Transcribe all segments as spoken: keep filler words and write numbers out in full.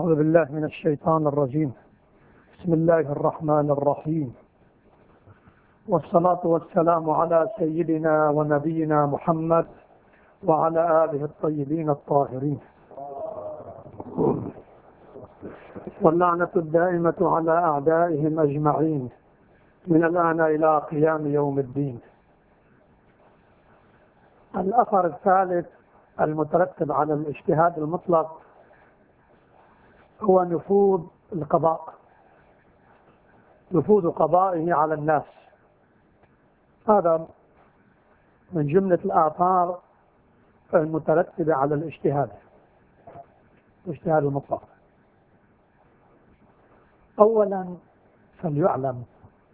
أعوذ بالله من الشيطان الرجيم. بسم الله الرحمن الرحيم، والصلاة والسلام على سيدنا ونبينا محمد وعلى آله الطيبين الطاهرين، واللعنة الدائمة على أعدائهم أجمعين من الآن إلى قيام يوم الدين. الأثر الثالث المترتب على الاجتهاد المطلق هو نفوذ القضاء، نفوذ قضائه على الناس. هذا من جملة الآثار المترتبة على الاجتهاد، الاجتهاد المطلق. أولا فليعلم،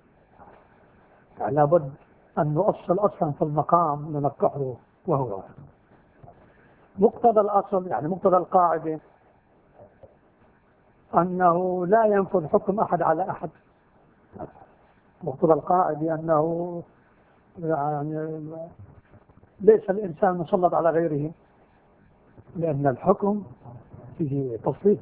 لابد أن نؤصل أصلا في المقام ننقحه، وهو مقتضى الأصل، يعني مقتضى القاعدة أنه لا ينفذ حكم أحد على أحد. مقتضى القاعدة أنه يعني ليس الإنسان مسلط على غيره، لأن الحكم فيه تفصيل،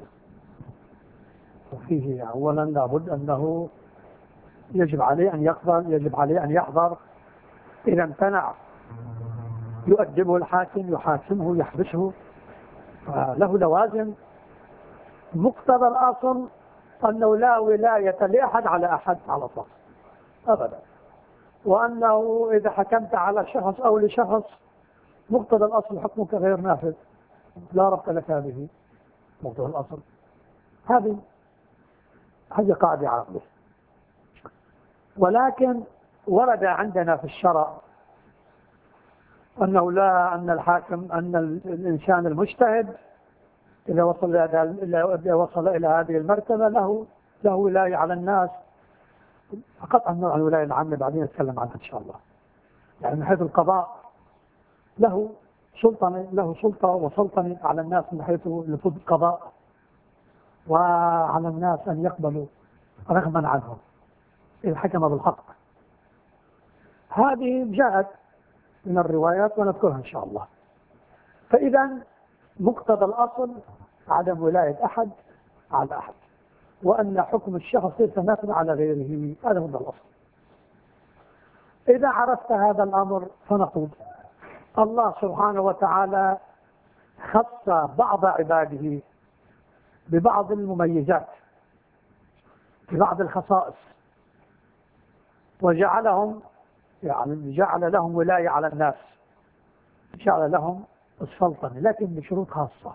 وفيه أولا لابد أنه يجب عليه أن يقبل، يجب عليه أن يحضر. إذا امتنع يؤدبه الحاكم، يحاكمه، يحبسه، له لوازم. مقتضى الأصل أنه لا ولاية لأحد على أحد على الأطلاق أبدا، وأنه إذا حكمت على شخص أو لشخص مقتضى الأصل حكمك غير نافذ، لا ربط لك به. مقتضى الأصل هذه هذه قاعدة عامة. ولكن ورد عندنا في الشرع أنه لا، أن الحاكم، أن الإنسان المجتهد إذا وصل إلى وصل إلى هذه المرتبة له له ولاية على الناس. فقط عن نوع الولاية العامة بعدين نتكلم عنها إن شاء الله. يعني من حيث القضاء له سلطنة، له سلطة وسلطنة على الناس من حيث نفوذ القضاء، وعلى الناس أن يقبلوا رغما عنهم إذا حكم بالحق. هذه جاءت من الروايات ونذكرها إن شاء الله. فإذا مقتضى الأصل عدم ولاية أحد على أحد، وأن حكم الشخص ليس نافذا على غيره. هذا هو الأصل. إذا عرفت هذا الأمر فنقول الله سبحانه وتعالى خص بعض عباده ببعض المميزات، ببعض الخصائص، وجعلهم يعني جعل لهم ولاية على الناس، جعل لهم السلطنة، لكن بشروط خاصة.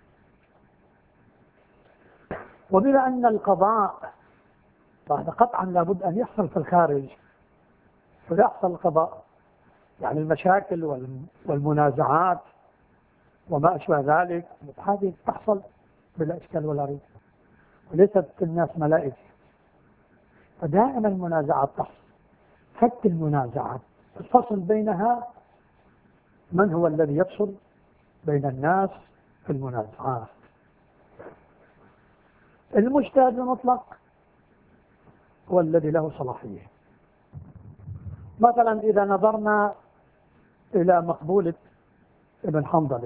وبما أن القضاء بعد قطعا لابد أن يحصل في الخارج، فيحصل القضاء، يعني المشاكل والمنازعات وما أشبه ذلك، هذه تحصل بلا إشكال ولا ريب، وليست الناس ملائكة، فدائما المنازعات تحصل. فك المنازعات، الفصل بينها، من هو الذي يفصل بين الناس في المنازعات؟ المجتهد المطلق هو الذي له صلاحية. مثلا إذا نظرنا إلى مقبولة ابن حنظلة،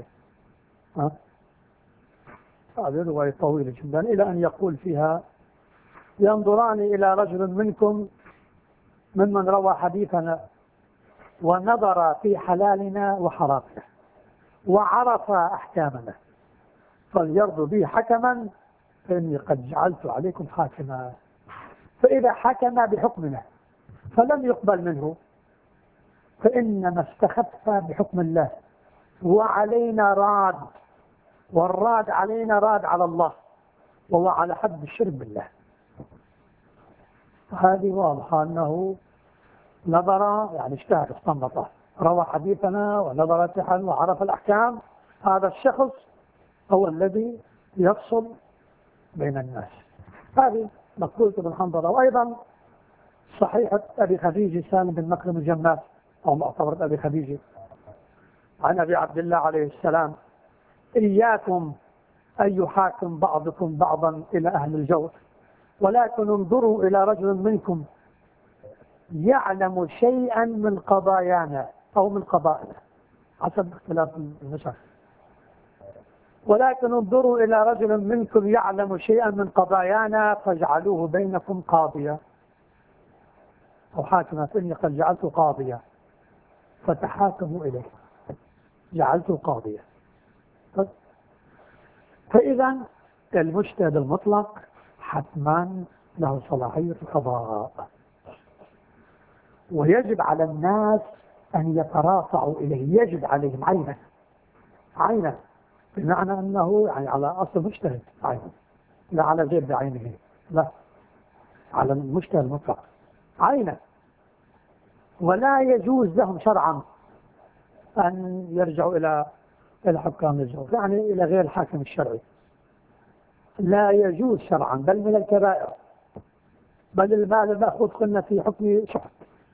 هذه رواية طويلة جدا، إلى أن يقول فيها: ينظران إلى رجل منكم ممن روى حديثنا ونظر في حلالنا وحرامنا وعرف أحكامنا، فليرضوا بي حكما فإني قد جعلت عليكم حاكما. فإذا حكم بحكمنا فلم يقبل منه، فإنما استخف بحكم الله، وعلينا راد، والراد علينا راد على الله، وهو على حد الشرك بالله. هذه واضحة أنه نظر، يعني اجتهد، استنبط، روى حديثنا ونظر في حال وعرف الأحكام. هذا الشخص هو الذي يفصل بين الناس. هذه مقولة ابن حنظلة. وأيضا صحيحة أبي خديجة سالم بن مكرم الجمال، أو معتبرة أبي خديجة، عن أبي عبد الله عليه السلام: إياكم أن يحاكم بعضكم بعضا إلى أهل الجور، ولكن انظروا إلى رجل منكم يعلم شيئا من قضايانا أو من قضائنا، حسب اختلاف النسخ. ولكن انظروا إلى رجل منكم يعلم شيئا من قضايانا فاجعلوه بينكم قاضيا أو حاكما، فإني قد جعلته قاضيا فتحاكموا إليه. جعلته قاضيا. فإذا المجتهد المطلق حتما له صلاحية القضاء، ويجب على الناس أن يترافعوا إليه. يجب عليهم عينا عينا بمعنى أنه يعني على أصل مجتهد عينا، لا على غير بعينه، لا، على المجتهد المطلق عينا. ولا يجوز لهم شرعا أن يرجعوا إلى الحكام الجور، يعني إلى غير الحاكم الشرعي. لا يجوز شرعا، بل من الكبائر، بل المال المأخوذ قلنا في حكم شحت.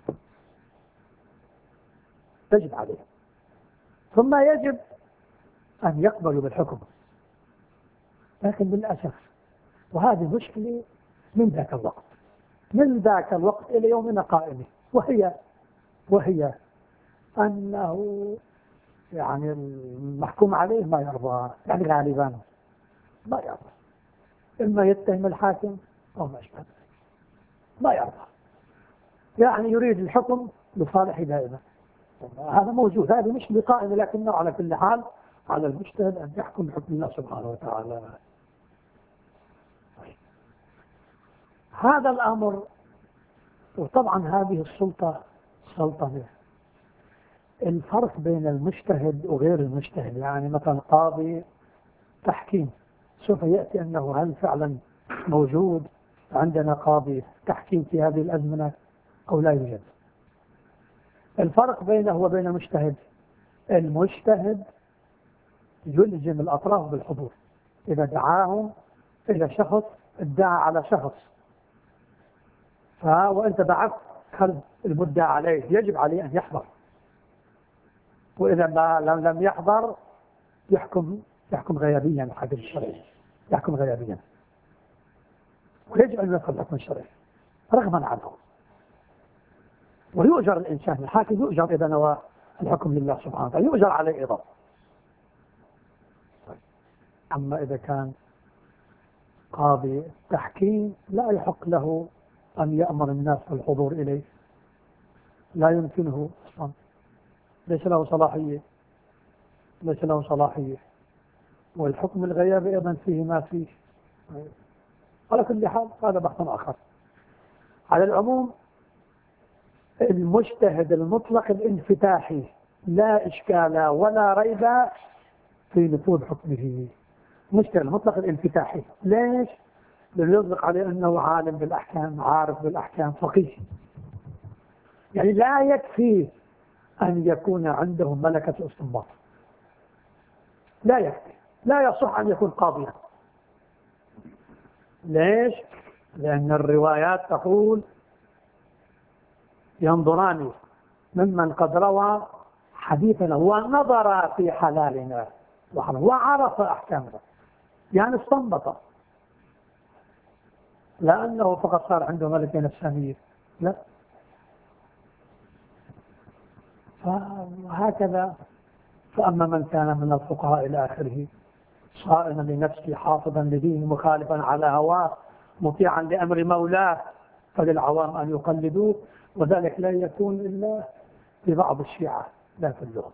يجب عليه. ثم يجب أن يقبلوا بالحكم. لكن للأسف، وهذه مشكلة من ذاك الوقت من ذاك الوقت إلى يومنا قائمة، وهي وهي أنه يعني المحكوم عليه ما يرضى، يعني غالبا ما يرضى، إما يتهم الحاكم أو ما أشبه، ما يرضى، يعني يريد الحكم لصالحه دائما. هذا موجود، هذا مش بقائمة، لكنه على كل حال على المجتهد أن يحكم بحكم الله سبحانه وتعالى. هذا الأمر، وطبعا هذه السلطة سلطة. الفرق بين المجتهد وغير المجتهد، يعني مثلا قاضي تحكيم، سوف يأتي أنه هل فعلا موجود عندنا قاضي تحكيم في هذه الأزمنة أو لا يوجد. الفرق بينه وبين المجتهد، المجتهد يلزم الأطراف بالحضور. إذا دعاهم إلى شخص، ادعى على شخص، وأنت بعثت خلف المدعى عليه، يجب عليه أن يحضر. وإذا لم لم يحضر يحكم يحكم غيابيا الحاكم الشرعي، يحكم غيابيا، ويجب أن يدخل الحكم الشرعي رغما عنه. ويؤجر الإنسان، الحاكم يؤجر إذا نوى الحكم لله سبحانه وتعالى، يؤجر عليه أيضا. أما إذا كان قاضي تحكيم لا يحق له أن يأمر الناس بالحضور إليه، لا يمكنه أصلا، ليس له صلاحية ليس له صلاحية والحكم الغيابي أيضا فيه ما فيه. على كل حال هذا بحث آخر. على العموم، المجتهد المطلق الانفتاحي لا إشكال ولا ريب في نفوذ حكمه. المجتهد المطلق الانفتاحي، ليش؟ لأنه يطلق عليه أنه عالم بالأحكام، عارف بالأحكام، فقيه. يعني لا يكفي أن يكون عنده ملكة الاستنباط، لا يكفي، لا يصح أن يكون قاضيا. ليش؟ لأن الروايات تقول ينظران ممن قد روى حديثنا ونظر في حلالنا وعرف أحكامنا، يعني استنبط، لأنه فقط صار عنده ملكة نفسانية، لا. فهكذا. فأما من كان من الفقهاء إلى آخره صائما لنفسه حافظا لدينه مخالفا على هواه مطيعا لأمر مولاه، فللعوام أن يقلدوه، وذلك لا يكون إلا في بعض الشيعة لا كلهم.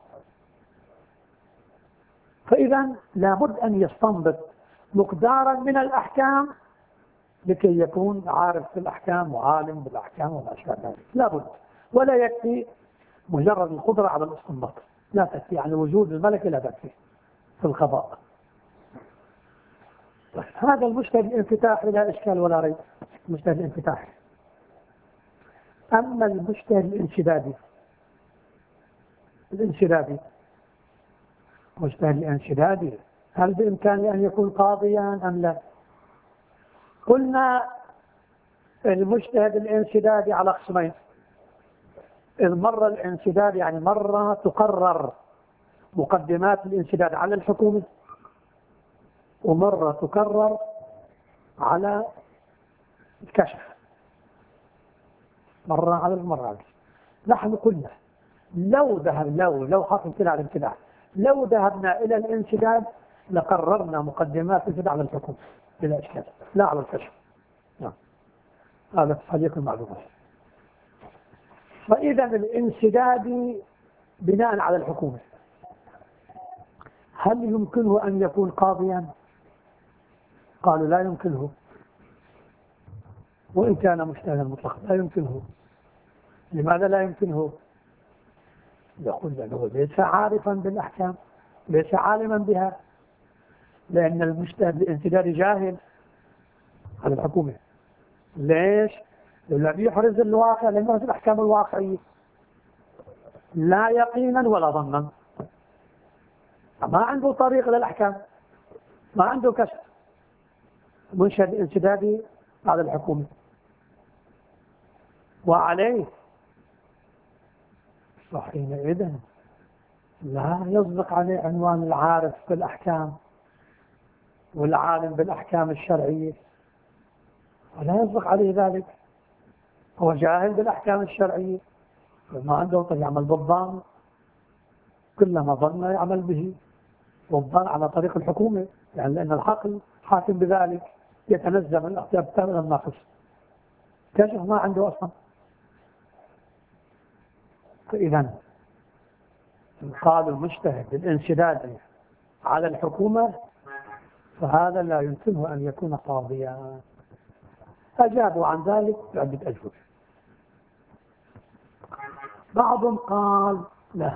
فإذا لابد أن يستنبط مقدارا من الأحكام لكي يكون عارف بالأحكام وعالم بالأحكام وما أشبه ذلك، لابد. ولا يكفي مجرد القدرة على الاستنباط، لا تكفي، يعني وجود الملكة لا تكفي في القضاء. هذا المجتهد الانفتاحي لا إشكال ولا ريب، المجتهد الانفتاحي. أما المجتهد الانشدادي الانشدادي المجتهد الانشدادي هل بإمكانه أن يكون قاضيا أم لا؟ قلنا المجتهد الانشدادي على قسمين. إذ مرة الانشداد يعني مرة تقرر مقدمات الانشداد على الحكومة، ومرة تكرر على الكشف، مرة على المرة. نحن قلنا لو ذهب لو لو حصل كده على الامتناع، لو ذهبنا إلى الانشداد لقررنا مقدمات تجد على الحكم بلا إشكال، لا على الكشف. نعم. هذا تحقيق المعلومات. فإذا الانسداد بناء على الحكومة، هل يمكنه أن يكون قاضيا؟ قالوا لا يمكنه، وإن كان مجتهدا مطلقا لا يمكنه. لماذا لا يمكنه؟ يقول لأنه ليس عارفا بالأحكام، ليس عالما بها، لأن المجتهد الانسداد جاهل على الحكومة. ليش؟ لأنه يحرز الواقع، لأنه يحرز الأحكام الواقعية لا يقينا ولا ظنا، ما عنده طريق للأحكام، ما عنده كشف، منشد انسدادي على الحكومة. وعليه فحينئذ لا يصدق عليه عنوان العارف بالأحكام والعالم بالأحكام الشرعية، ولا يصدق عليه ذلك. هو جاهل بالأحكام الشرعية، ما عنده طريق يعمل بالظن، كلما ظن يعمل به، والظن على طريق الحكومة، يعني لأن العقل حاكم بذلك، يتنزل من الأحكام كاملا الناقص، كشف ما عنده أصلا. فإذا قال المجتهد الانسداد على الحكومة، فهذا لا يمكنه أن يكون قاضيا. أجابوا عن ذلك بعدة أجوبة. بعضهم قال لا،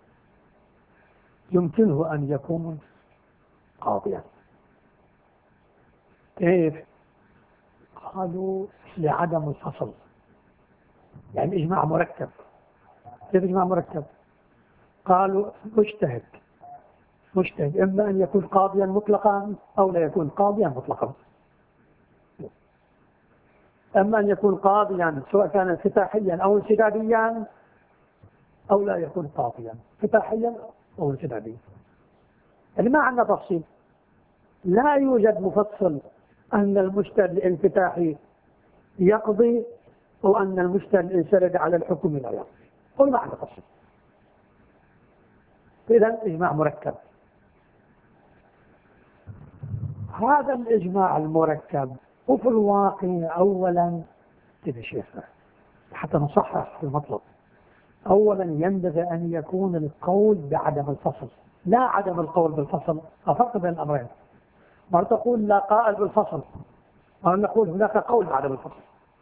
يمكنه أن يكون قاضيا. كيف؟ قالوا لعدم الفصل، يعني إجماع مركب. كيف إجماع مركب؟ قالوا مجتهد مجتهد إما أن يكون قاضيا مطلقا أو لا يكون قاضيا مطلقا. أما أن يكون قاضيا سواء كان انفتاحيا أو انسداديا، أو لا يكون قاضيا انفتاحيا أو انسداديا. يعني ما عندنا تفصيل، لا يوجد مفصل أن المجتهد الانفتاحي يقضي أو أن المجتهد الانسداد على الحكم لا يقضي، قل ما عندنا تفصيل. إذا إجماع مركب. هذا الإجماع المركب وفي الواقع أولا كده شيخ حتى نصحح المطلب، أولا ينبغي أن يكون القول بعدم الفصل، لا عدم القول بالفصل. الفرق بين الأمرين، مرة تقول لا قائل بالفصل، مرة نقول هناك قول بعدم الفصل.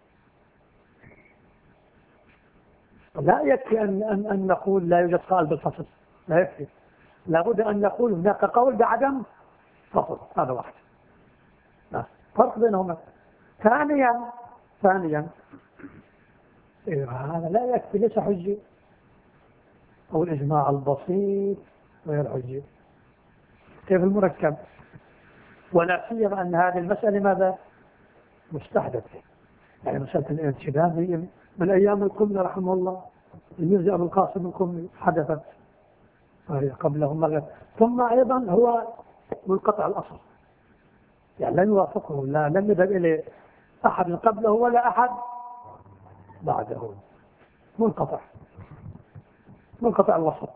لا يكفي أن, أن, أن نقول لا يوجد قائل بالفصل، لا يكفي، لابد أن نقول هناك قول بعدم فصل. هذا واحد، فرق بينهما. ثانيا ثانيا إيه هذا لا يكفي، ليس حجة، أو الإجماع البسيط غير حجة. كيف المركب؟ ولا سيما أن هذه المسألة ماذا؟ مستحدثة، يعني مسألة الانسداد من أيام القمة رحمه الله، الميرزا أبو القاسم القمي حدثت قبله مرة. ثم أيضا هو منقطع الأصل، يعني لن يوافقه، لا لم يذهب إليه أحد قبله ولا أحد بعده، منقطع منقطع الوسط.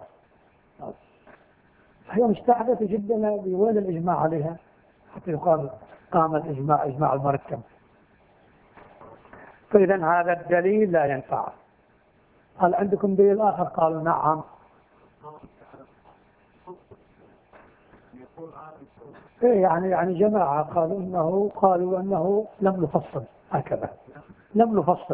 فهي مستحدثة جدا، بوين الإجماع عليها حتى يقال قام الإجماع إجماع المركب. فإذا هذا الدليل لا ينفع. هل عندكم دليل آخر؟ قالوا نعم. إيه يعني يعني جماعة قالوا إنه قالوا أنه لم نفصل، هكذا لم نفصل.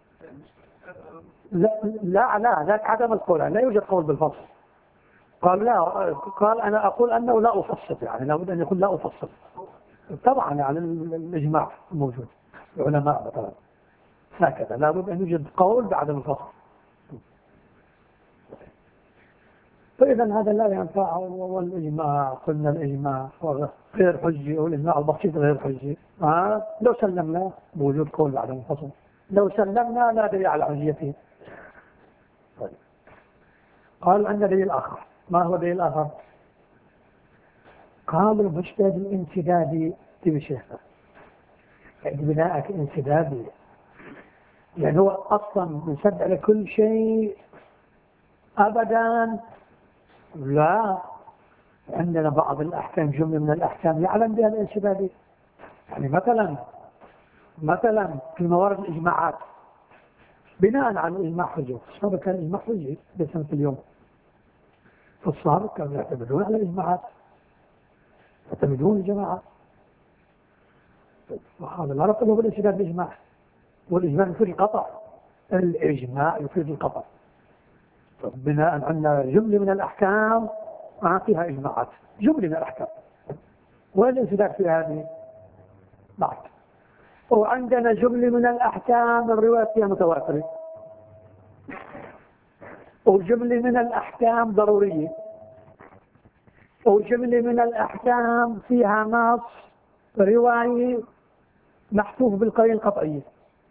لا لا لا ذاك عدم القول، لا يوجد قول بالفصل. قال لا، قال أنا أقول أنه لا أفصل، يعني لابد أن يكون لا أفصل. طبعا يعني الإجماع موجود، العلماء مثلا هكذا، لابد أن يوجد قول بعدم الفصل. فإذا هذا لا ينفع. والإجماع قلنا الإجماع غير حجي، والإجماع البسيط غير حجي. آه لو سلمنا بوجود قول بعدم الفصل، لو سلمنا لا دليل على حجيته. طيب. قال عندنا دليل آخر. ما هو دليل آخر؟ قال المجتهد الانسدادي بشيخه، يعني بناءك انسدادي، يعني هو أصلا منسد على كل شيء أبدا؟ لا، عندنا بعض الأحكام، جملة من الأحكام يعلم بها الانسدادي. يعني مثلا مثلا في موارد الإجماعات بناء على الإجماع حجة. الصحابة كان الإجماع حجة بسنة اليوم، فالصحابة كانوا يعتمدون على الإجماعات، يعتمدون الجماعات. وهذا لا نقوله بالانسداد بالإجماع، والإجماع يفيد القطع. الإجماع يفيد القطع. بناء عندنا جملة من الأحكام مع فيها إجماعات، جملة من الأحكام، والانسداد في هذه بعد. وعندنا جملة من الأحكام الرواية فيها متواترة، وجملة من الأحكام ضرورية، وجملة من الأحكام فيها نص رواية محفوف بالقرينة القطعية،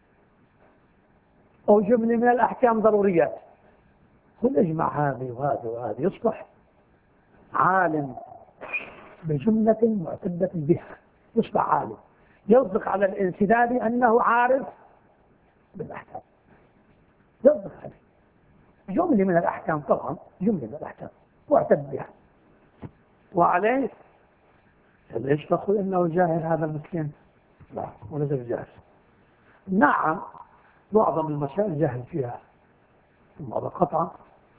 أو جملة من الأحكام ضروريات. والإجماع هذه وهذه وهذه يصبح عالم بجملة معتدة بها، يصبح عالم يصدق على الانسداد أنه عارف بالأحكام، يصدق عليه جملة من الأحكام، طبعا جملة من الأحكام معتد بها، وعليه ليش تقول إنه جاهل هذا المسكين؟ لا، وليس جاهل. نعم معظم المسائل جاهل فيها، بعض قطعا.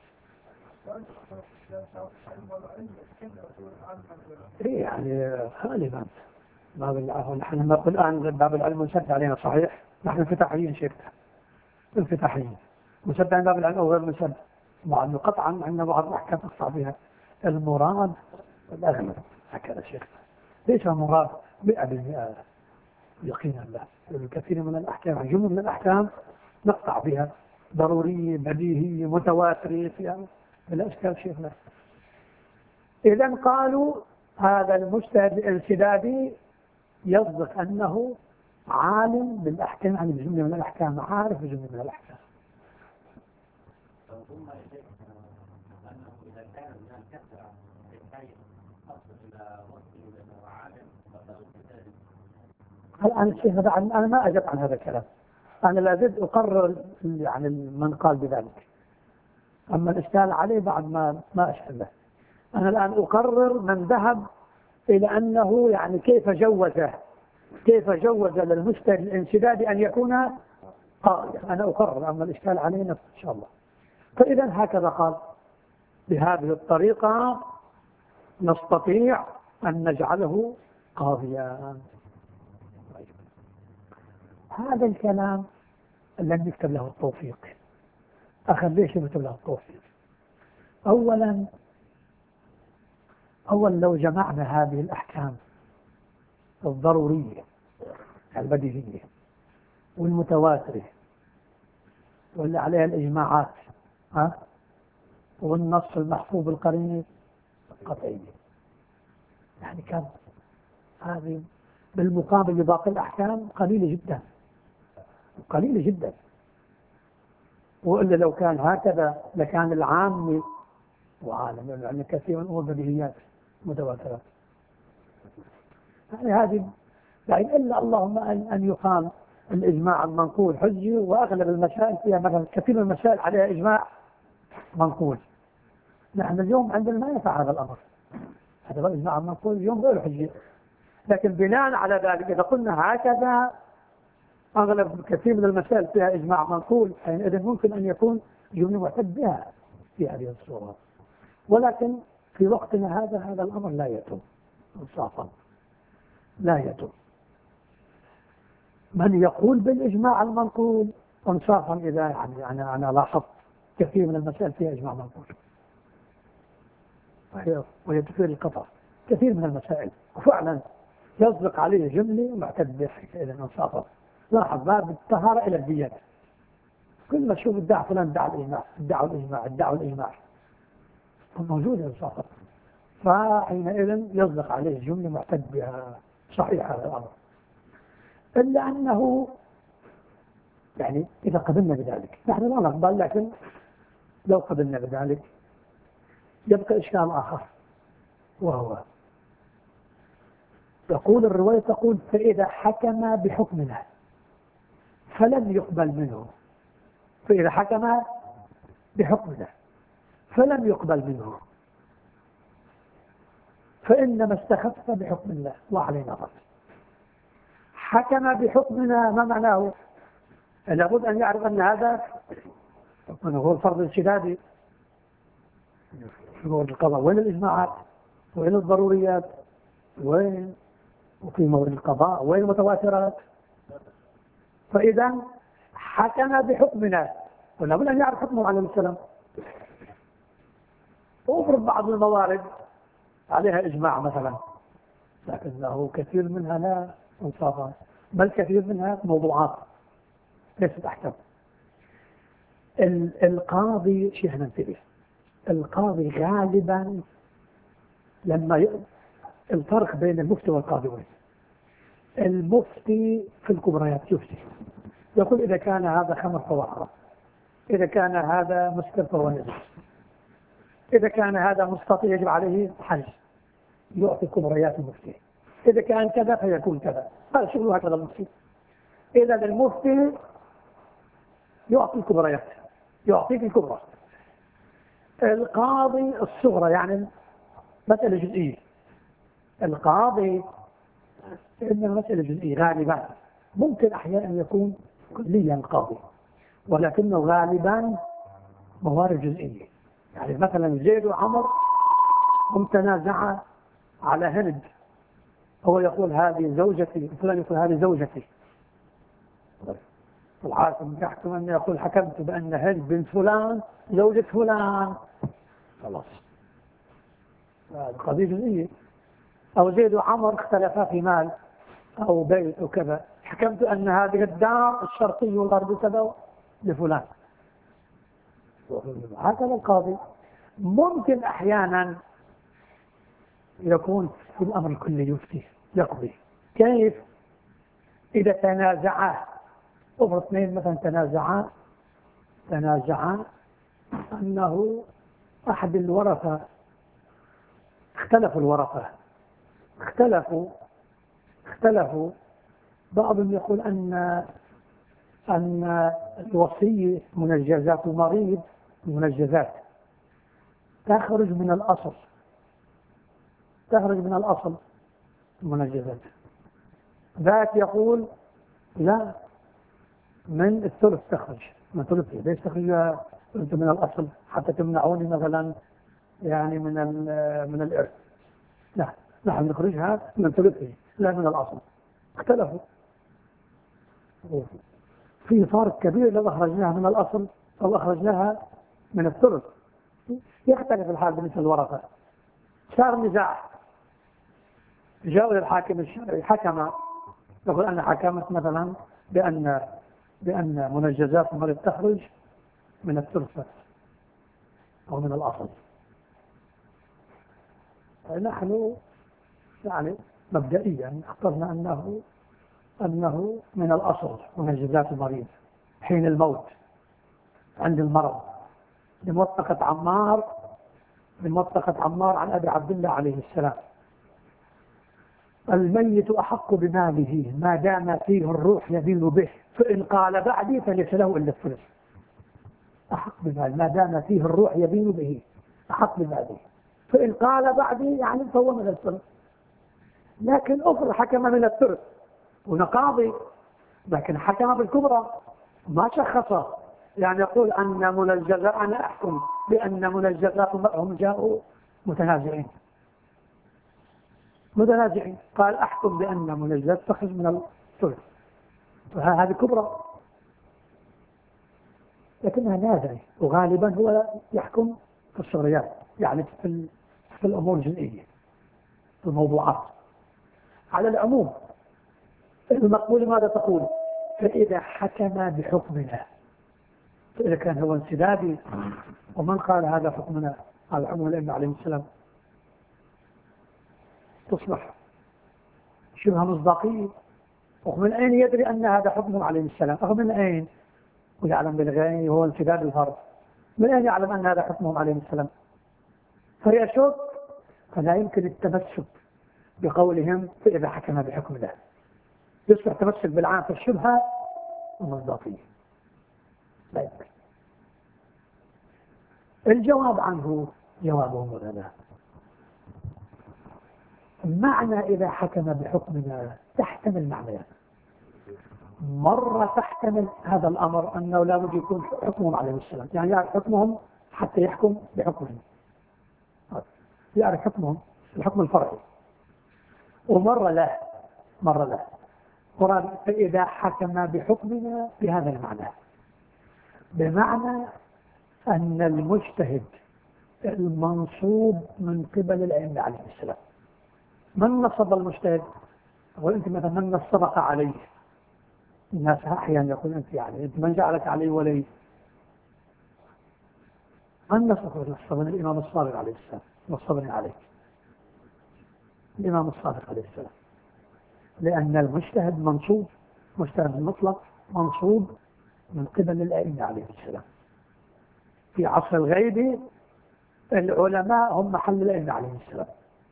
إيه يعني غالبا باب العلم، نحن نقول الآن باب العلم مسد علينا صحيح، نحن انفتاحيين شركة انفتاحيين، مسد عن باب العلم أو غير مسد، مع أنه قطعا عندنا بعض الأحكام تقطع بها. المراد الأغلب هكذا شيخ، ليس المراد مئة بالمئة يقينا لا، الكثير من الأحكام، جملة من الأحكام نقطع بها، ضرورية بديهية متواترة فيها بلا إشكال شيخ لا. إذن قالوا هذا المجتهد الانسدادي يصدق أنه عالم بالأحكام، عن الجملة من الأحكام، عارف بجملة من الأحكام. الآن الشيخ هذا أنا ما أجب عن هذا الكلام، أنا لا زلت أقرر يعني من قال بذلك، أما الإشكال عليه بعد ما ما أشهد له. أنا الآن أقرر من ذهب إلى أنه يعني كيف جوزه كيف جوز للمجتهد الانسدادي أن يكون قاضيا، أنا أقرر، أما الإشكال علينا إن شاء الله. فإذا هكذا قال، بهذه الطريقة نستطيع أن نجعله قاضيا. هذا الكلام لم يكتب له التوفيق. أخذ ليش يكتب له التوفيق؟ أولا أولا لو جمعنا هذه الأحكام الضرورية البديهية والمتواترة واللي عليها الإجماعات ها والنص المحفوظ بالقرينة القطعية، يعني كان هذه بالمقابل لباقي الأحكام قليلة جدا قليلة جدا. وإلا لو كان هكذا لكان العام وعالم، يعني كثير من الأمور بديهيات متواترات. يعني هذه يعني إلا اللهم أن يقال الإجماع المنقول حجي، وأغلب المسائل فيها مثلا كثير من المسائل عليها إجماع منقول. نحن اليوم عندنا ما ينفع هذا الأمر، هذا الإجماع المنقول اليوم غير حجي. لكن بناء على ذلك إذا قلنا هكذا أغلب كثير من المسائل فيها إجماع منقول، حينئذ ممكن أن يكون جملة معتد بها في هذه الصورة. ولكن في وقتنا هذا هذا الأمر لا يتم انصافا، لا يتم. من يقول بالإجماع المنقول انصافا إذا يعني أنا أنا لاحظت كثير من المسائل فيها إجماع منقول وهي تفيد القطع، كثير من المسائل وفعلا يصدق عليه جملة معتد بها إذا انصافا. لاحظ باب الطهارة إلى الديات، كل ما تشوف ادعى فلان ادعى الإجماع ادعوا الإجماع ادعوا الإجماع موجود انصافا، فحينئذ يصدق عليه جملة معتد بها صحيح هذا الأمر. إلا أنه يعني إذا قبلنا بذلك نحن لا نقبل، لكن لو قبلنا بذلك يبقى إشكال آخر، وهو يقول الرواية تقول فإذا حكم بحكمنا فلم يقبل منه، فإذا حكم بحكمنا فلم يقبل منه. فإنما استخف بحكم الله وعلينا رد. حكم بحكمنا ما معناه؟ لابد أن يعرف أن هذا هو الفرض الانشدادي، هو القضاء. وين الإجماعات؟ وين الضروريات؟ وين وفي مورد القضاء وين المتواترات؟ فإذا حكم بحكمنا ولابد أن يعرف حكمه عليه السلام. وفرض بعض الموارد عليها إجماع مثلا، لكنه كثير منها لا انصافا، بل كثير منها موضوعات ليست أحكام. القاضي شيء ننتبه، القاضي غالبا لما ي... الفرق بين المفتي والقاضي وين؟ المفتي في الكبريات يفتي، يقول إذا كان هذا خمر فهو حرام، إذا كان هذا مسكر فهو نجس، إذا كان هذا مستطيع يجب عليه حج، يعطي كبريات المفتي، إذا كان كذا فيكون كذا. هذا شغله هكذا المفتي. إذا المفتي يعطي الكبريات، يعطيك الكبرى. القاضي الصغرى يعني مسألة جزئية. القاضي إن المسألة جزئية غالبا، ممكن أحيانا يكون كليا قاضي، ولكنه غالبا موارد جزئية. يعني مثلا زيد وعمر هم تنازعا على هند، هو يقول هذه زوجتي وفلان يقول هذه زوجتي، الحاكم يحكم أن يقول حكمت بأن هند بنت فلان زوجة فلان، خلاص القضية جزئية. أو زيد وعمر اختلفا في مال أو بيت أو كذا، حكمت أن هذه الدار الشرقي والغربي كذا لفلان. هكذا القاضي. ممكن أحيانا يكون في الأمر الكلي يفتي يقضي. كيف؟ إذا تنازعا، أمر اثنين مثلا تنازعا تنازعا أنه أحد الورثة، اختلفوا الورثة اختلفوا اختلفوا بعضهم يقول أن أن الوصية منجزات المريض، المنجزات تخرج من الأصل، تخرج من الأصل المنجزات. ذاك يقول لا، من الثلث تخرج، من ثلثه ليش تخرج من الأصل حتى تمنعوني مثلا يعني من من الإرث؟ لا، نحن نخرجها من ثلثه لا من الأصل. اختلفوا في فرق كبير لو أخرجناها من الأصل أو أخرجناها من الثلث. يختلف الحال بالنسبة للورثة. صار نزاع، جاء الحاكم الشرعي حكم، يقول أنا حكمت مثلا بأن بأن منجزات المريض تخرج من الثلث أو من الأصل. نحن يعني مبدئيا اخترنا أنه أنه من الأصل منجزات المريض حين الموت عند المرض. لموثقة عمار لموثقة عمار عن أبي عبد الله عليه السلام: الميت أحق بماله ما دام فيه الروح يبين به، فإن قال بعدي فليس له إلا الثلث. أحق بمال ما دام فيه الروح يبين به، أحق بماله، فإن قال بعدي يعني فهو من الثلث. لكن أخر حكم من الثلث ونقاضي، لكن حكم بالكبرى ما شخص، يعني يقول أن منجزات، أنا أحكم بأن منجزات هم جاءوا متنازعين متنازعين قال أحكم بأن منجزات تخرج من الثلث، فهذه كبرى لكنها نازعة. وغالبا هو يحكم في الصغريات، يعني في, في الأمور الجزئية، في الموضوعات. على العموم المقبول ماذا تقول؟ فإذا حكم بحكمنا، فإذا كان هو انسدادي، ومن قال هذا حكمنا؟ هذا حكم الأئمة عليهم السلام، تصبح شبه مصداقية. ومن أين يدري أن هذا حكمه عليه السلام؟ ومن أين؟ ويعلم بالغيب هو انسداد الفرض، من أين يعلم أن هذا حكمهم عليه السلام؟ فيشك، فلا يمكن التمسك بقولهم فإذا حكم بحكم الله، يصبح تمسك بالعام في الشبهة والمصداقية، لا يمكن. الجواب عنه جوابه هذا: معنى إذا حكم بحكمنا تحتمل معنيان. مرة تحتمل هذا الأمر أنه لا بد يكون حكمهم عليه السلام، يعني يعرف حكمهم حتى يحكم بحكمهم، يعرف حكمهم الحكم الفرعي. ومرة لا، مرة لا قرآن فإذا حكم بحكمنا بهذا المعنى، بمعنى أن المجتهد المنصوب من قبل الأئمة عليه السلام. من نصب المجتهد؟ وأنت مثلا من نصبك عليه؟ الناس أحيانا يقول أنت يعني أنت من جعلك عليه ولي؟ من نصبك؟ نصبني الإمام الصادق عليه السلام، نصبني عليك الإمام الصادق عليه السلام، لأن المجتهد منصوب، مجتهد المطلق منصوب من قبل الأئمة عليه السلام. في عصر الغيب العلماء هم محل الأئمة عليه السلام،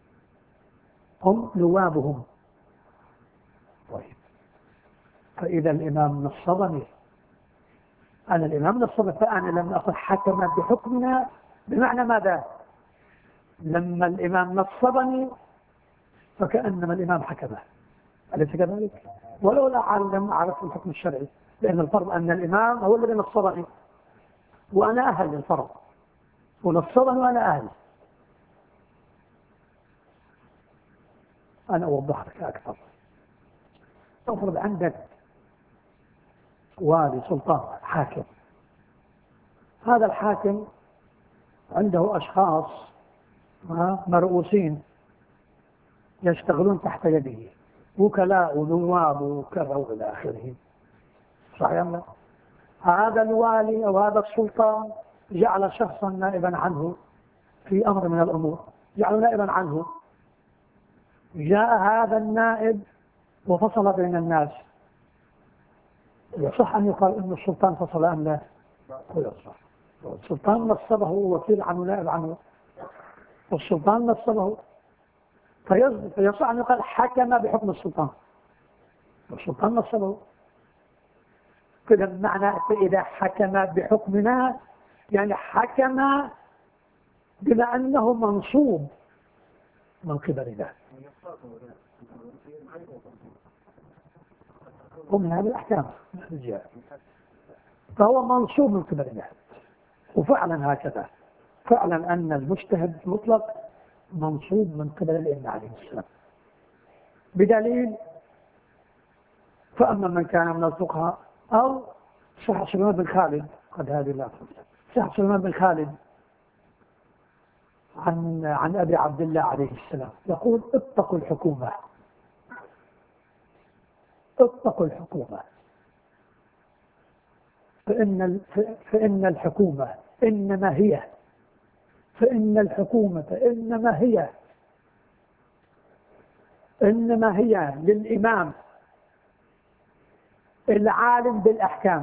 هم نوابهم. طيب فإذا الإمام نصبني، أنا الإمام نصبني، فأنا لم أقل حكم بحكمنا بمعنى ماذا؟ لما الإمام نصبني فكأنما الإمام حكمه، أليس كذلك؟ ولو لا أعلم أعرف الحكم الشرعي، لأن الفرض أن الإمام هو الذي نصبني وأنا أهل للفرض، ونصبني وأنا أهل. أنا أوضح لك أكثر. تفرض عندك والي سلطان حاكم، هذا الحاكم عنده أشخاص مرؤوسين يشتغلون تحت يده، وكلاء ونواب وكذا وإلى آخره، صحيح لا؟ هذا الوالي أو هذا السلطان جعل شخصا نائبا عنه في أمر من الأمور، جعله نائبا عنه. جاء هذا النائب وفصل بين الناس، يصح أن يقال أن السلطان فصل أم لا؟ يصح. السلطان نصبه وكيل عنه نائب عنه، والسلطان نصبه، فيصح أن يقال حكم بحكم السلطان، والسلطان نصبه. كذا معنى فإذا حكم بحكمنا يعني حكم بما أنه منصوب من قبلنا، ومن هذه الأحكام فهو منصوب من قبلنا. وفعلا هكذا، فعلا أن المجتهد المطلق منصوب من قبل الأئمة عليه السلام، بدليل فأما من كان من الفقهاء أو صح سليمان بن خالد، قد هذه لا صح سليمان بن خالد عن عن أبي عبد الله عليه السلام يقول اتقوا الحكومة، اتقوا الحكومة فإن فإن الحكومة إنما هي فإن الحكومة إنما هي إنما هي للإمام العالم بالأحكام،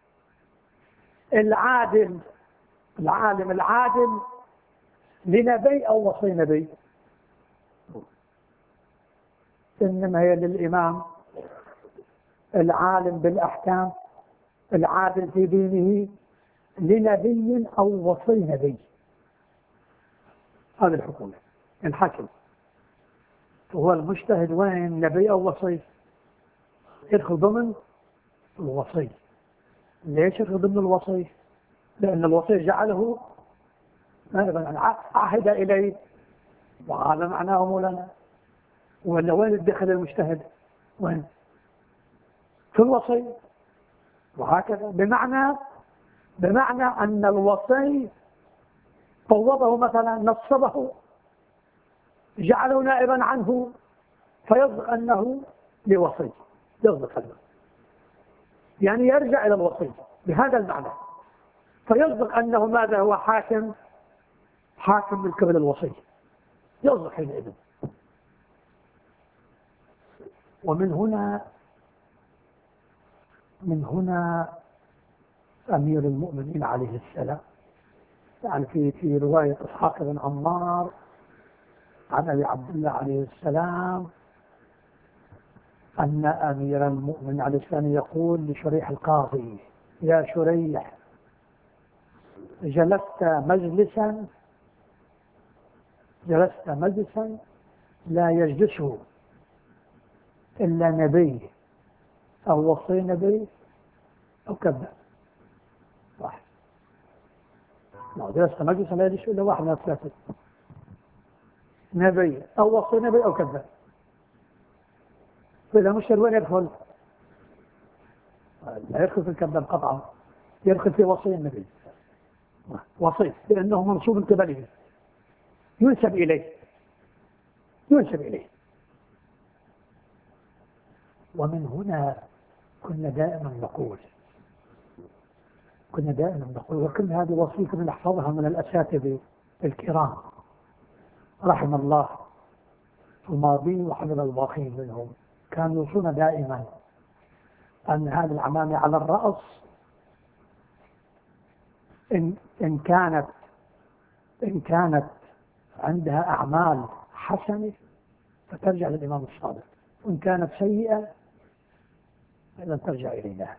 العادل العالم العادل لنبي أو وصي نبي، إنما هي للإمام العالم بالأحكام العادل في دينه لنبي أو وصي نبي. هذه الحكومة الحكم. هو المجتهد وين نبي أو وصي؟ يدخل ضمن الوصي. ليش يدخل ضمن الوصي؟ لأن الوصي جعله عهد إليه، وهذا معناه مولانا. ولا وين يدخل المجتهد؟ وين؟ في الوصي. وهكذا بمعنى بمعنى أن الوصي فوضه مثلا، نصبه، جعله نائبا عنه، فيصدق أنه لوصي، يصدق أنه يعني يرجع إلى الوصي بهذا المعنى، فيصدق أنه ماذا هو حاكم حاكم من قبل الوصي، يصدق حينئذ. ومن هنا من هنا أمير المؤمنين عليه السلام، يعني في في رواية إسحاق بن عمار عن أبي عبد الله عليه السلام أن أمير المؤمنين عليه السلام يقول لشريح القاضي: يا شريح، جلست مجلسا جلست مجلسا لا يجلسه إلا نبي أو وصي نبي أو كذاب واحد. لو جلس مجلس لا يجلس إلا واحد من الثلاثة، نبي أو وصي نبي أو كذاب. فإذا مش وين يدخل؟ لا يدخل في الكذاب قطعا، يدخل في وصي النبي، وصي لأنه منصوب من قبله، ينسب إليه ينسب إليه. ومن هنا كنا دائما نقول كنا دائما نقول وكل هذه وصية نحفظها من الأساتذة الكرام رحم الله الماضين وحفظ الباقين منهم، كانوا يوصون دائما أن هذه العمامة على الرأس إن, إن كانت إن كانت عندها أعمال حسنة فترجع للإمام الصادق، وإن كانت سيئة فلن ترجع إلينا.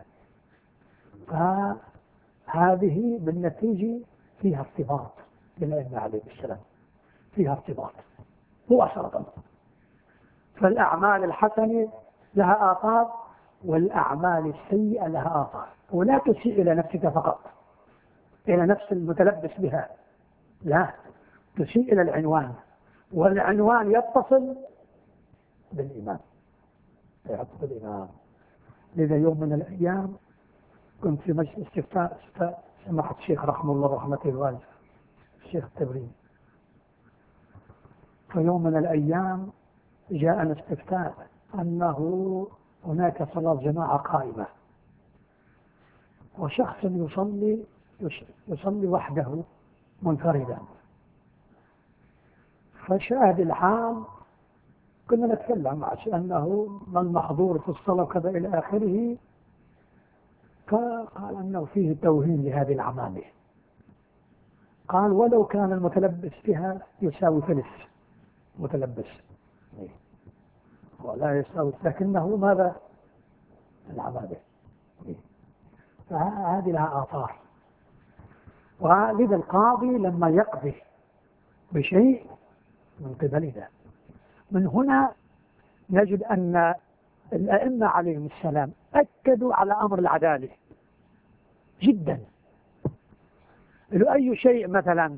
فهذه بالنتيجة فيها ارتباط بالأئمة عليه السلام، فيها ارتباط مباشرة. فالأعمال الحسنة لها آثار والأعمال السيئة لها آثار، ولا تسيء إلى نفسك فقط، إلى نفس المتلبس بها، لا، تسيء إلى العنوان، والعنوان يتصل بالإمام يتصل بالإمام. لذا يوم من الأيام كنت في مجلس استفتاء سماحة الشيخ رحمه الله رحمة الوالد الشيخ التبريد، فيوم من الأيام جاءنا استفتاء أنه هناك صلاة جماعة قائمة وشخص يصلي يصلي وحده منفردا. فشاهد الحال كنا نتكلم عشان أنه ما المحظور في الصلاة كذا إلى آخره، فقال أنه فيه توهين لهذه العمامة. قال ولو كان المتلبس بها يساوي ثلث متلبس ولا يساوي، لكنه ماذا العمامة، فهذه لها آثار. ولذا القاضي لما يقضي بشيء من قبلنا، من هنا نجد أن الأئمة عليهم السلام أكدوا على أمر العدالة جدا. أي شيء مثلا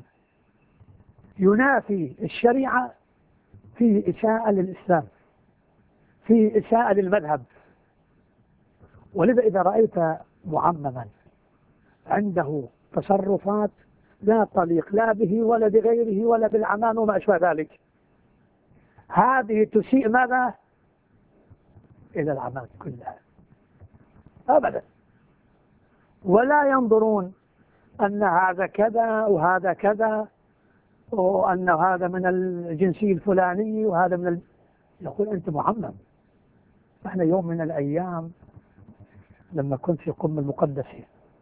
ينافي الشريعة فيه إساءة للإسلام، فيه إساءة للمذهب. ولذا إذا رأيت معمما عنده تصرفات لا تليق لا به ولا بغيره ولا بالعمان وما أشبه ذلك، هذه تسيء ماذا إلى العمان كلها أبدا، ولا ينظرون أن هذا كذا وهذا كذا وأن هذا من الجنسية الفلانية وهذا من ال... يقول أنت معمم. احنا يوم من الأيام لما كنت في قم المقدسة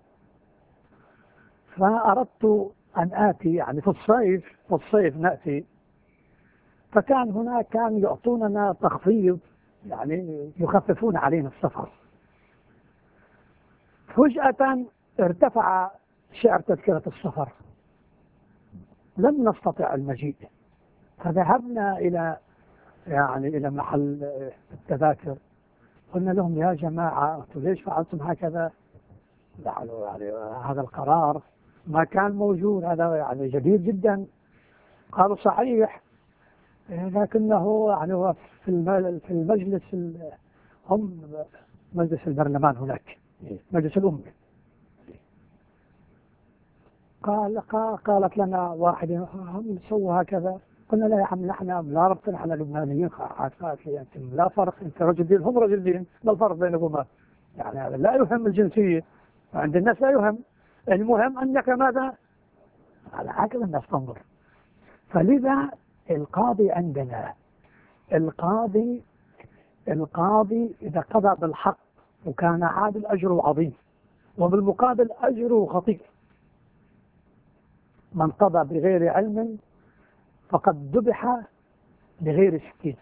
فأردت أن آتي يعني في الصيف في الصيف نأتي، فكان هناك كان يعطوننا تخفيض يعني يخففون علينا السفر. فجأة ارتفع سعر تذكرة السفر، لم نستطع المجيء، فذهبنا إلى يعني إلى محل التذاكر، قلنا لهم يا جماعة ليش فعلتم هكذا؟ يعني هذا القرار ما كان موجود، هذا يعني جديد جدا. قالوا صحيح، لكنه يعني هو في في المجلس هم مجلس البرلمان هناك مجلس الأمة. قال قالت لنا واحد هم سووا هكذا، قلنا لا يا عم نحن لا ربط، نحن لبنانيين لا فرق، انت رجل دين هم رجل دين، ما الفرق بينهما؟ يعني هذا لا يهم الجنسية عند الناس، لا يهم، المهم أنك ماذا على هكذا الناس تنظر. فلذا القاضي عندنا القاضي القاضي إذا قضى بالحق وكان عادل أجره عظيم، وبالمقابل أجره خطير. من قضى بغير علم فقد ذبح بغير سكين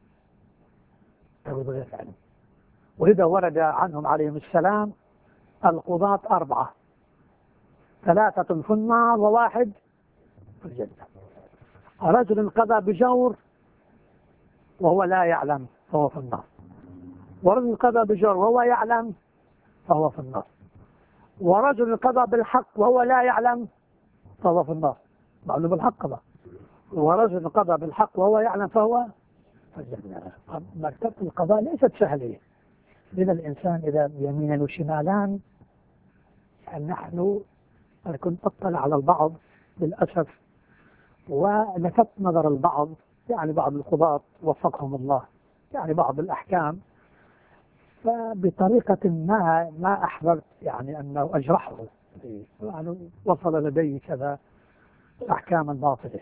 بغير علم. وإذا ورد عنهم عليهم السلام القضاة أربعة، ثلاثة في النار وواحد في الجنة. رجل قضى بجور وهو لا يعلم فهو في النار، ورجل قضى بجور وهو يعلم فهو في النار، ورجل قضى بالحق وهو لا يعلم فهو في النار. معلوم بالحق بقى. ورجل قضى بالحق وهو يعلم فهو في الجنة. مرتبة القضاء ليست سهلة، لذا الإنسان إذا يمينا وشمالان. نحن أنا كنت أطلع على البعض للأسف ولفت نظر البعض، يعني بعض القضاة وفقهم الله، يعني بعض الأحكام، فبطريقة ما ما أحببت يعني أنه أجرحه، يعني وصل لدي كذا أحكاما باطلة،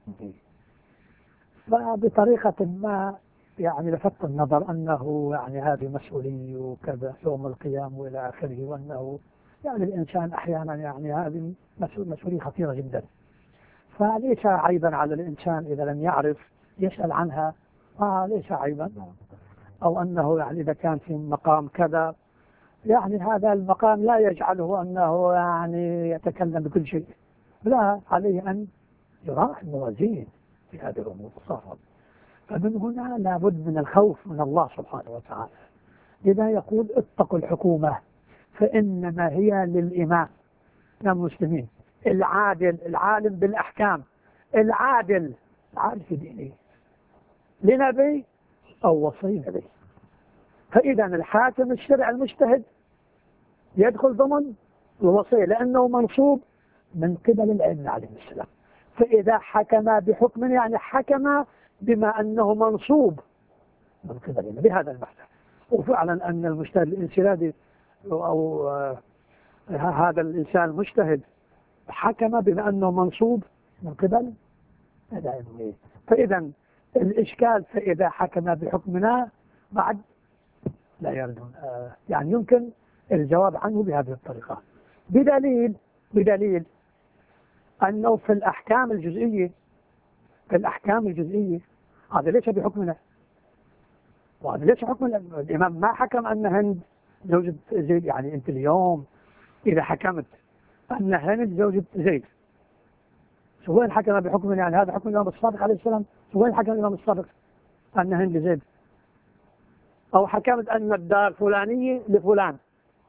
فبطريقة ما يعني لفت النظر أنه يعني هذه مسؤولية وكذا يوم القيامة وإلى آخره، وأنه يعني الإنسان أحيانا يعني هذه مسؤولية خطيرة جدا. فليس عيبا على الإنسان إذا لم يعرف يسأل عنها، آه ليس عيبا، أو أنه يعني إذا كان في مقام كذا، يعني هذا المقام لا يجعله أنه يعني يتكلم بكل شيء، لا، عليه أن يراعي الموازين في هذه الأمور الصارمة. فمن هنا لابد من الخوف من الله سبحانه وتعالى. إذا يقول اتقوا الحكومة فإنما هي للإمام من المسلمين العادل العالم بالأحكام، العادل العادل في دينه لنبي أو وصي نبي. فإذا الحاكم الشرع المجتهد يدخل ضمن الوصي لأنه منصوب من قبل العلم عليه السلام. فإذا حكم بحكم يعني حكم بما أنه منصوب من قبل بهذا المعنى. وفعلا أن المجتهد الانفرادي أو آه هذا الإنسان المجتهد حكم بما أنه منصوب من قبل العلم. فإذا الإشكال فإذا حكم بحكمنا بعد لا يردون، آه يعني يمكن الجواب عنه بهذه الطريقة، بدليل بدليل أنه في الأحكام الجزئية في الأحكام الجزئية هذا ليس بحكمنا، وهذا ليس حكم الإمام. ما حكم أن هند زوجة زيد، يعني أنت اليوم إذا حكمت أن هند زوجة زيد، شو وين حكم بحكمنا؟ يعني هذا حكم الإمام الصادق عليه السلام. شو وين حكم الإمام الصادق أن هند زيد؟ أو حكمت أن الدار فلانية لفلان،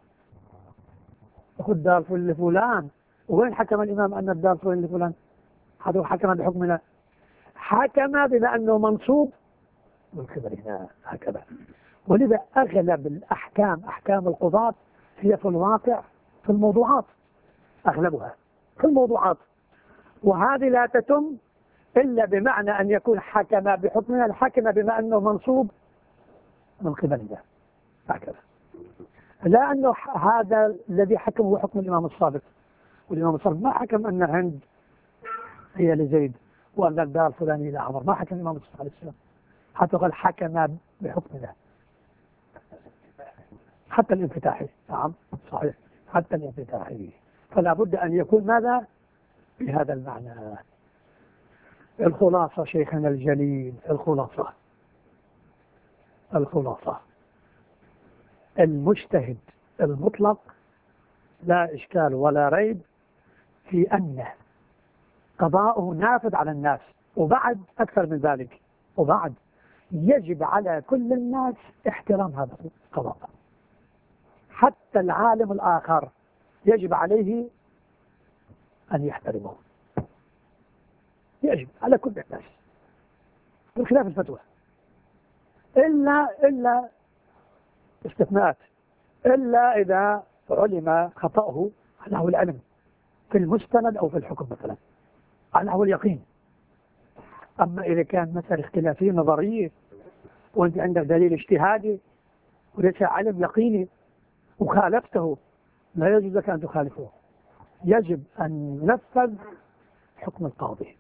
أخذ دار لفلان، وين حكم الإمام أن الدار فلانية لفلان؟ هذا حكم بحكمنا، حكم بما أنه منصوب من قبلنا هكذا. ولذا أغلب الأحكام أحكام القضاة هي في الواقع في الموضوعات، أغلبها في الموضوعات، وهذه لا تتم إلا بمعنى أن يكون حكم بحكمنا، الحكم بما أنه منصوب من قبلنا هكذا، لا أنه هذا الذي حكم هو حكم الإمام الصادق. والإمام الصادق ما حكم أن هند هي لزيد وأن الدار فلانية لعمر، ما حكم الإمام الصادق عليه السلام، حتى قال حكم بحكمنا. حتى الانفتاحي، نعم صحيح، حتى الانفتاحي. فلا بد أن يكون ماذا بهذا المعنى. الخلاصة شيخنا الجليل، الخلاصة الخلاصة المجتهد المطلق لا إشكال ولا ريب في أنه قضاؤه نافذ على الناس، وبعد أكثر من ذلك، وبعد يجب على كل الناس احترام هذا القضاء. حتى العالم الآخر يجب عليه أن يحترمه، يجب على كل الناس بخلاف الفتوى، إلا إلا استثناءات، إلا إذا علم خطأه على هو العلم في المستند أو في الحكم مثلا، على هو اليقين. أما إذا كان مثلا اختلافية نظرية وأنت عندك دليل اجتهادي وليس علم يقيني وخالفته، لا يجوز لك أن تخالفه، يجب أن ننفذ حكم القاضي.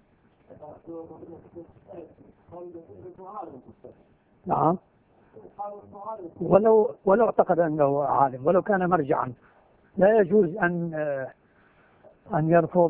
نعم، ولو ولو اعتقد أنه عالم، ولو كان مرجعا، لا يجوز أن أن يرفض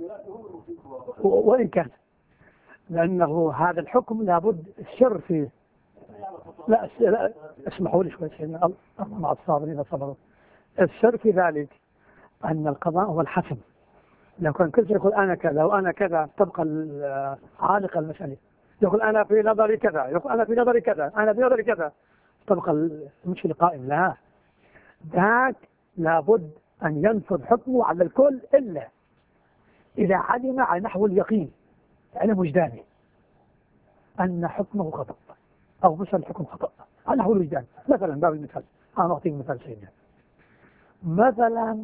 وإن كان، لأنه هذا الحكم لابد السر فيه. لا, لا اسمحوا لي شوي سيدنا، مع الصابرين صبروا. السر في ذلك أن القضاء هو الحسم. لو كان كل شيء يقول أنا كذا وأنا كذا تبقى عالقة المسألة، يقول أنا في نظري كذا، يقول أنا في نظري كذا، أنا في نظري كذا. تبقى المشكلة قائم. لا، ذاك لابد أن ينفذ حكمه على الكل إلا إذا علم على نحو اليقين علم وجداني أن حكمه خطأ أو مثل الحكم خطأ على نحو الوجدان. مثلا باب المثال، أنا أعطيك مثال سيدنا. مثلا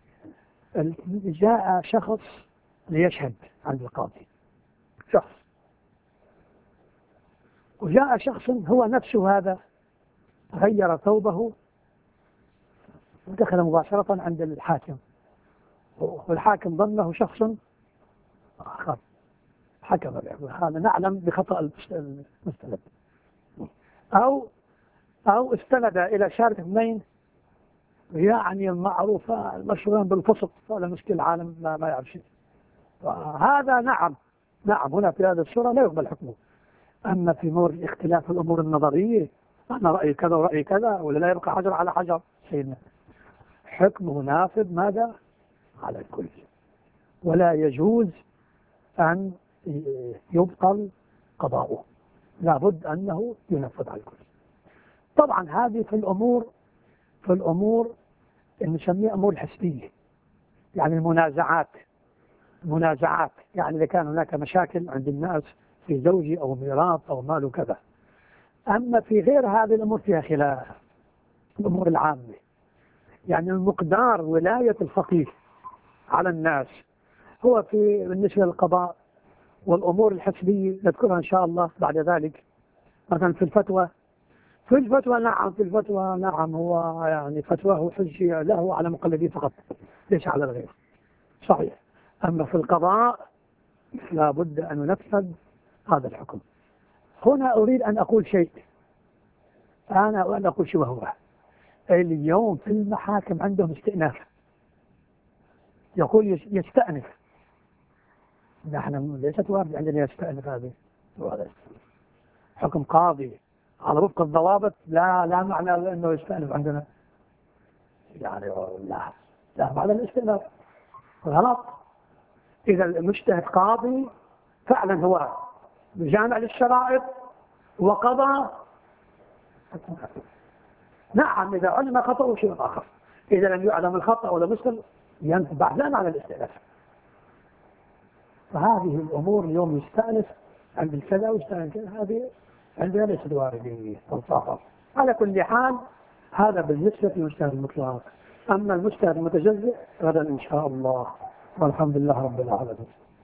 جاء شخص ليشهد عند القاضي، شخص، وجاء شخص هو نفسه هذا غير ثوبه ودخل مباشرة عند الحاكم، والحاكم ظنه شخص آخر، حكم هذا نعلم بخطأ المستند، أو أو استند إلى شارك اثنين يعني المعروفة المشهورين بالفسق، هذا مشكل العالم لا ما يعرف شيء. هذا نعم نعم هنا في هذه الصورة لا يقبل حكمه. أما في أمور الاختلاف الأمور النظرية، أنا رأيي كذا ورأيي كذا، ولا لا يبقى حجر على حجر، سيدنا حكمه نافذ ماذا على الكل، ولا يجوز أن يبطل قضاؤه، لابد أنه ينفذ على الكل. طبعا هذه في الأمور في الأمور نسميها أمور حسبية، يعني المنازعات منازعات يعني إذا كان هناك مشاكل عند الناس في زوجي أو ميراث أو مال وكذا. أما في غير هذه الأمور فيها خلاف، الأمور العامة، يعني المقدار ولاية الفقيه على الناس هو في بالنسبة للقضاء والأمور الحسبية نذكرها إن شاء الله بعد ذلك. مثلا في الفتوى في الفتوى نعم في الفتوى نعم هو يعني فتواه حجة له على مقلدين فقط ليس على الغير، صحيح. أما في القضاء لا بد أن ننفذ هذا الحكم. هنا أريد أن أقول شيء، أنا أن أقول شيء وهو اليوم في المحاكم عندهم استئناف، يقول يستأنف. نحن ليست وارد عندنا يستأنف، هذه حكم قاضي على وفق الضوابط، لا لا معنى أنه يستأنف عندنا، يعني لا لا بعد الاستئناف غلط. إذا المجتهد قاضي فعلا هو جامع للشرائط وقضى، نعم إذا علم خطأ شيء آخر، إذا لم يعلم الخطأ ولا مسلم ينتبع لنا على الاستئناف. فهذه الأمور اليوم يستأنف عند الكذا ويستأنف هذه عندنا ليست واردة والصحة. على كل حال هذا بالنسبة للمجتهد المطلق. أما المجتهد المتجزئ غدا إن شاء الله، والحمد لله رب العالمين.